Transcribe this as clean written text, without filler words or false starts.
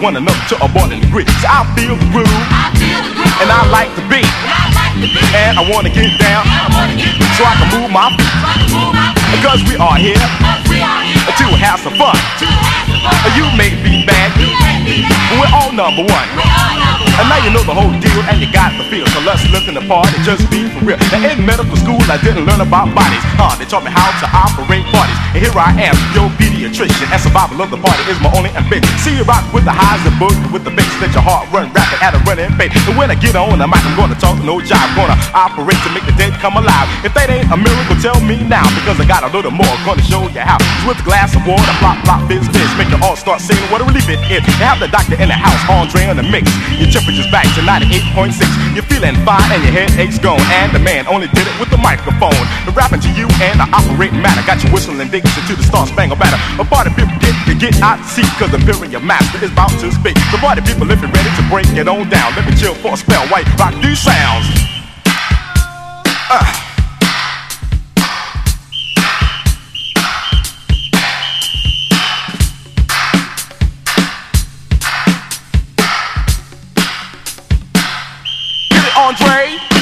one another to a boiling degree. So I feel the groove, and I like the beat, and I wanna get down, so I can move my feet. Because we are here to have some fun. You may be bad, but we're all number one. And now you know the whole deal, and you got the feel. So let's look in the party, just be for real. Now in medical school, I didn't learn about bodies. They taught me how to operate parties. And here I am, your pediatrician, and survival of the party is my only ambition. See you rock with the highs and boogie with the bass, let your heart run rapid at a running pace. And when I get on the mic, I'm gonna talk no jive, gonna operate to make the dead come alive. If that ain't a miracle, tell me now, because I got a little more, gonna show you how. With a glass of water, plop, plop, fizz, fizz, make you all start singing what a relief it is. You have the doctor in the house, Andre on the mix. Your temperature's back to 98.6. You're feeling fine and your headache's gone. And the man only did it with the microphone. The rapping to you and the operating matter got you whistling Dixie to the Star Spangled Banner. But party people get out to see, cause the Imperial Master is about to speak. So party people, if you're ready to break it on down, let me chill for a spell while you rock these sounds. Andre.